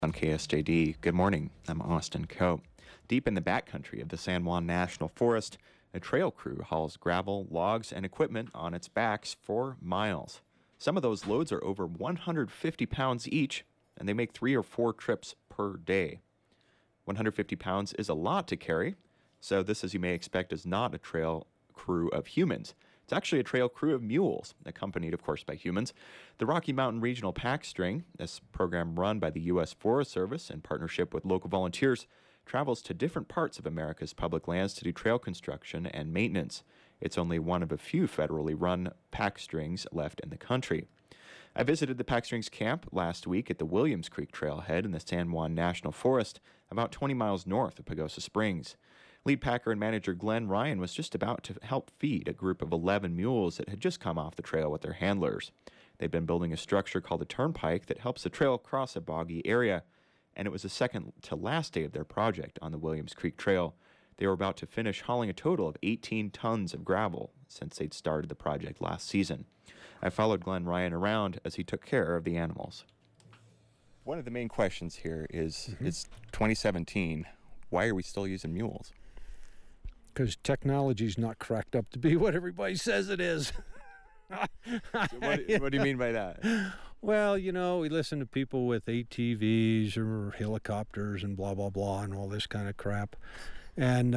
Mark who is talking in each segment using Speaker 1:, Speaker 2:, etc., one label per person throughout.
Speaker 1: On KSJD, good morning. I'm Austin Coe. Deep in the backcountry of the San Juan National Forest, a trail crew hauls gravel, logs, and equipment on its backs for miles. Some of those loads are over 150 pounds each, and they make 3 or 4 trips per day. 150 pounds is a lot to carry, so this, as you may expect, is not a trail crew of humans. It's actually a trail crew of mules, accompanied, of course, by humans. The Rocky Mountain Regional Pack String, this program run by the U.S. Forest Service in partnership with local volunteers, travels to different parts of America's public lands to do trail construction and maintenance. It's only one of a few federally run pack strings left in the country. I visited the Pack Strings camp last week at the Williams Creek Trailhead in the San Juan National Forest, about 20 miles north of Pagosa Springs. Lead packer and manager Glenn Ryan was just about to help feed a group of 11 mules that had just come off the trail with their handlers. They've been building a structure called a turnpike that helps the trail cross a boggy area, and it was the second to last day of their project on the Williams Creek Trail. They were about to finish hauling a total of 18 tons of gravel since they'd started the project last season. I followed Glenn Ryan around as he took care of the animals. One of the main questions here is, it's 2017. Why are we still using mules?
Speaker 2: Because technology's not cracked up to be what everybody says it is.
Speaker 1: So what do you mean by that?
Speaker 2: Well, we listen to people with ATVs or helicopters and blah, blah, blah, and all this kind of crap. And,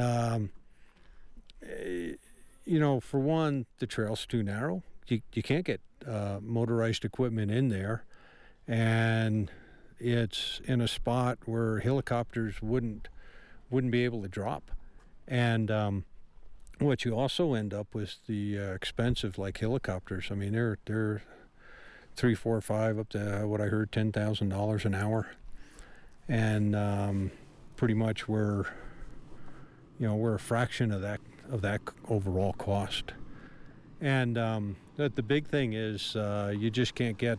Speaker 2: for one, the trail's too narrow. You can't get motorized equipment in there. And it's in a spot where helicopters wouldn't be able to drop. And what you also end up with the expensive, like helicopters. I mean, they're $3, $4, $5 up to what I heard $10,000 an hour, and pretty much we're a fraction of that overall cost. And the big thing is you just can't get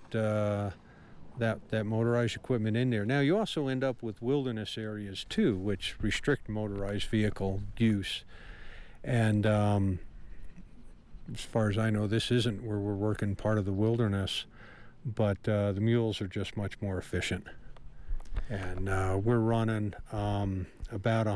Speaker 2: that motorized equipment in there. Now, you also end up with wilderness areas, too, which restrict motorized vehicle use. And as far as I know, this isn't where we're working part of the wilderness, but the mules are just much more efficient. And we're running about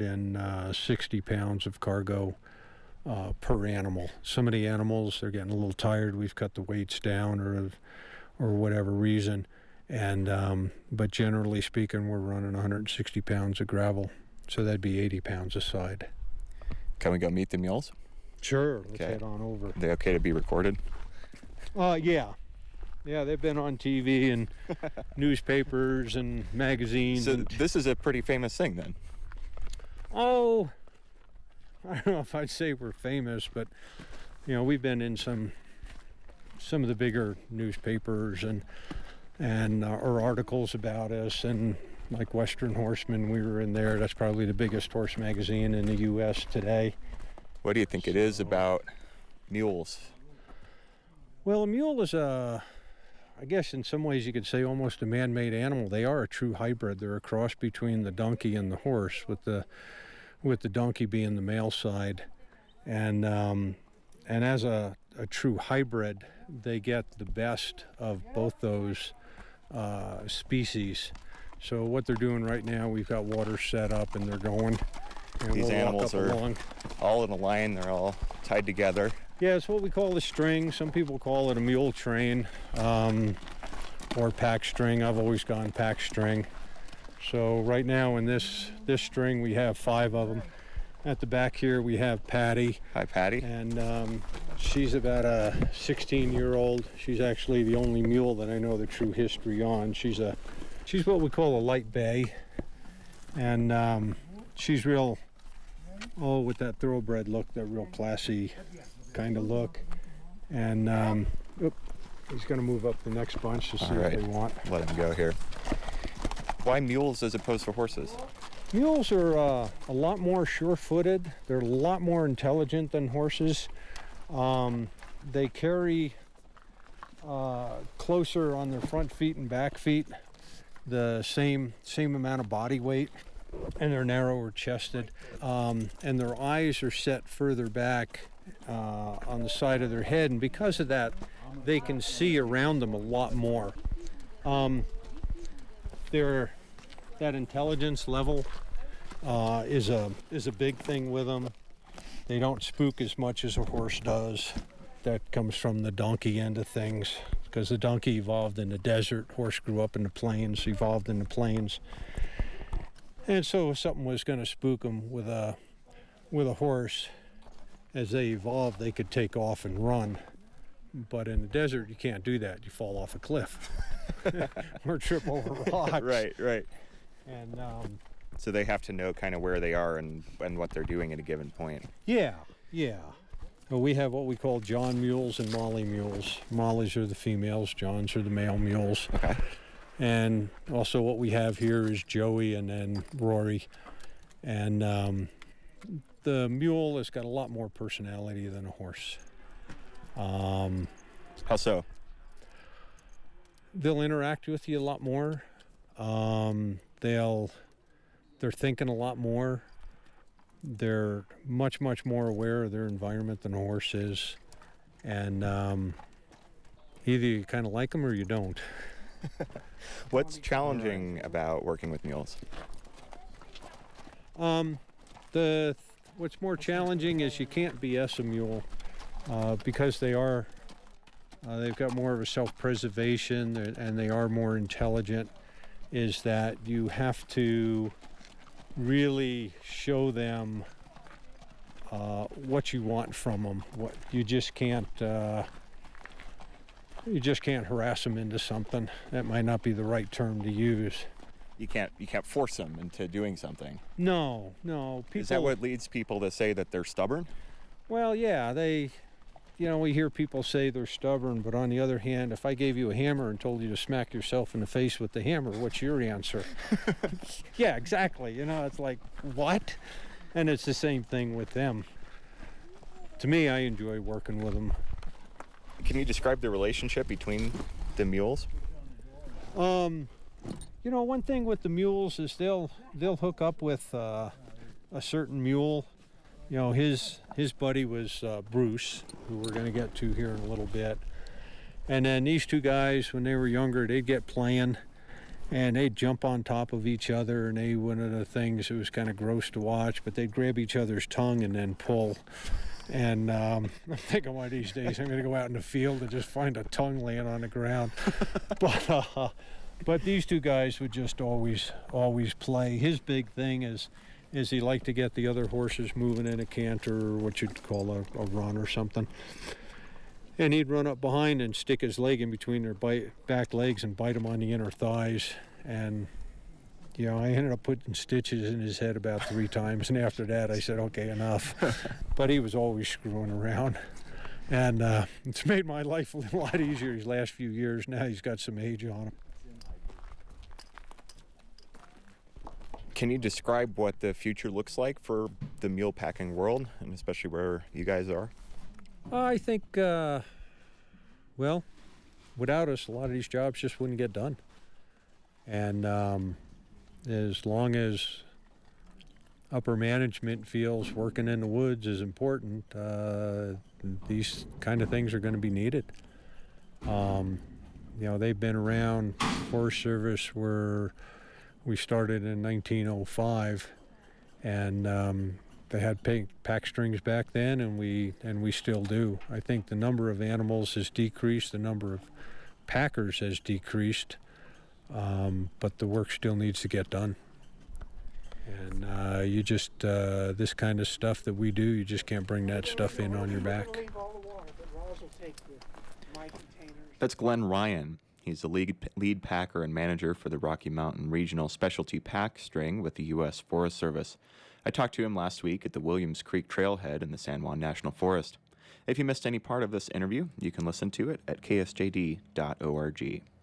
Speaker 2: 160 pounds of cargo per animal. Some of the animals, they're getting a little tired. We've cut the weights down or whatever reason, and but generally speaking, we're running 160 pounds of gravel, so that'd be 80 pounds a side.
Speaker 1: Can we go meet the mules?
Speaker 2: Sure, let's head on over.
Speaker 1: Are they okay to be recorded?
Speaker 2: Yeah, they've been on TV and newspapers and magazines.
Speaker 1: So this is a pretty famous thing, then?
Speaker 2: Oh, I don't know if I'd say we're famous, but we've been in some of the bigger newspapers and or articles about us, and like Western Horseman, we were in there. That's probably the biggest horse magazine in the U.S. today.
Speaker 1: What do you think it is about mules?
Speaker 2: Well, a mule is I guess in some ways you could say almost a man-made animal. They are a true hybrid. They're a cross between the donkey and the horse, with the donkey being the male side. And as a true hybrid, they get the best of both those species. So what they're doing right now, we've got water set up and they're going. And
Speaker 1: these animals are all in a line. They're all tied together.
Speaker 2: Yeah, it's what we call the string. Some people call it a mule train or pack string. I've always gone pack string. So right now in this string, we have 5 of them. At the back here, we have Patty.
Speaker 1: Hi, Patty.
Speaker 2: And she's about a 16-year-old. She's actually the only mule that I know the true history on. She's what we call a light bay. And she's real, with that thoroughbred look, that real classy kind of look. And he's going to move up the next bunch to see what they want.
Speaker 1: Let him go here. Why mules as opposed to horses?
Speaker 2: Mules are a lot more sure-footed. They're a lot more intelligent than horses. They carry closer on their front feet and back feet the same amount of body weight, and they're narrower chested. And their eyes are set further back on the side of their head, and because of that, they can see around them a lot more. They're that intelligence level is a big thing with them. They don't spook as much as a horse does. That comes from the donkey end of things, because the donkey evolved in the desert, horse grew up in the plains, evolved in the plains. And so if something was going to spook them with a horse, as they evolved, they could take off and run. But in the desert, you can't do that. You fall off a cliff or trip over rocks.
Speaker 1: Right.
Speaker 2: And
Speaker 1: So they have to know kind of where they are and what they're doing at a given point.
Speaker 2: yeah. Well, we have what we call John mules and Molly mules. Mollies are the females, Johns are the male mules.
Speaker 1: Okay.
Speaker 2: And also what we have here is Joey and then Rory. And the mule has got a lot more personality than a horse.
Speaker 1: How so?
Speaker 2: They'll interact with you a lot more. They're thinking a lot more. They're much more aware of their environment than a horse is. And either you kind of like them or you don't.
Speaker 1: What's challenging about working with mules?
Speaker 2: What's more challenging is you can't BS a mule because they've got more of a self-preservation and they are more intelligent, is that you have to really show them what you want from them. What you just can't harass them into something. That might not be the right term to use.
Speaker 1: You can't force them into doing something.
Speaker 2: No.
Speaker 1: Is that what leads people to say that they're stubborn?
Speaker 2: Well, yeah, we hear people say they're stubborn, but on the other hand, if I gave you a hammer and told you to smack yourself in the face with the hammer, what's your answer? Yeah, exactly. It's like, what? And it's the same thing with them. To me, I enjoy working with them.
Speaker 1: Can you describe the relationship between the mules?
Speaker 2: One thing with the mules is they'll hook up with a certain mule. His buddy was Bruce, who we're going to get to here in a little bit. And then these two guys, when they were younger, they'd get playing and they'd jump on top of each other. And one of the things, it was kind of gross to watch, but they'd grab each other's tongue and then pull. And I'm thinking one of these days I'm going to go out in the field and just find a tongue laying on the ground. But these two guys would just always play. His big thing is he liked to get the other horses moving in a canter, or what you'd call a run or something. And he'd run up behind and stick his leg in between their back legs and bite them on the inner thighs. And, I ended up putting stitches in his head about 3 times. And after that, I said, okay, enough. But he was always screwing around. And it's made my life a lot easier these last few years. Now he's got some age on him.
Speaker 1: Can you describe what the future looks like for the mule packing world, and especially where you guys are?
Speaker 2: I think, without us, a lot of these jobs just wouldn't get done. And as long as upper management feels working in the woods is important, these kind of things are going to be needed. They've been around. Forest Service we started in 1905, and they had pack strings back then, and we still do. I think the number of animals has decreased, the number of packers has decreased, but the work still needs to get done. And this kind of stuff that we do, you just can't bring that stuff in on your back.
Speaker 1: That's Glenn Ryan. He's the lead packer and manager for the Rocky Mountain Regional Specialty Pack String with the U.S. Forest Service. I talked to him last week at the Williams Creek Trailhead in the San Juan National Forest. If you missed any part of this interview, you can listen to it at ksjd.org.